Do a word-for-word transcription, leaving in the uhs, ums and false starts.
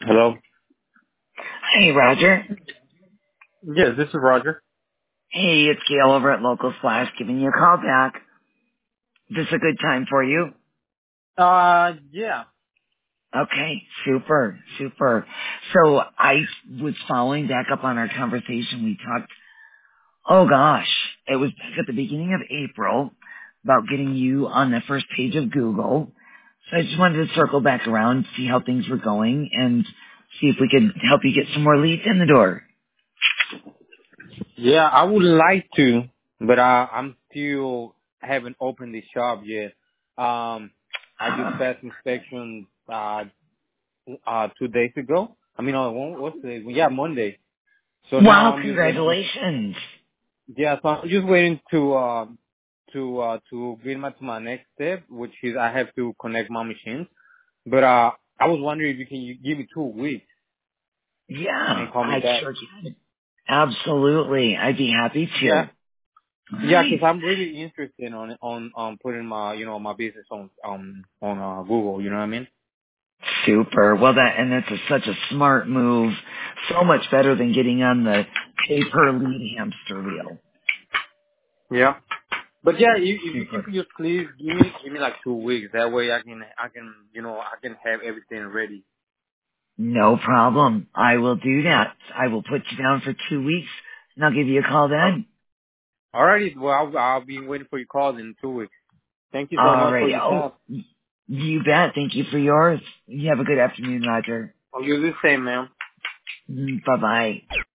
Hello? Hey, Roger. Yes, this is Roger. Hey, it's Gail over at Local Slash giving you a call back. Is this a good time for you? Uh, yeah. Okay, super, super. So I was following back up on our conversation. We talked, oh gosh, it was back at the beginning of April about getting you on the first page of Google. So I just wanted to circle back around, see how things were going, and see if we could help you get some more leads in the door. Yeah, I would like to, but uh, I'm still haven't opened the shop yet. Um, I just passed inspection uh, uh, two days ago. I mean, uh, what- what's the yeah Monday. So now Wow, I'm just waiting. congratulations. Yeah, so I'm just waiting to uh, to uh, to get my to my next step, which is I have to connect my machines. But uh, I was wondering if you can you give me two weeks Yeah, and call me I back. sure can. Absolutely. I'd be happy Yeah. to. All Yeah, right. 'cause I'm really interested on on um putting my you know my business on um on uh, Google. You know what I mean? Super. Well, that, and that's a, such a smart move. So much better than getting on the pay per lead hamster wheel. Yeah. But yeah, if, if you can Super. just please give me give me like two weeks. That way I can I can you know I can have everything ready. No problem. I will do that. I will put you down for two weeks and I'll give you a call Oh, then. alrighty. Well, I'll, I'll be waiting for your call in two weeks. Thank you so All much for right. your Oh, time. you bet. Thank you for yours. You have a good afternoon, Roger. I'll do the same, man. Bye bye.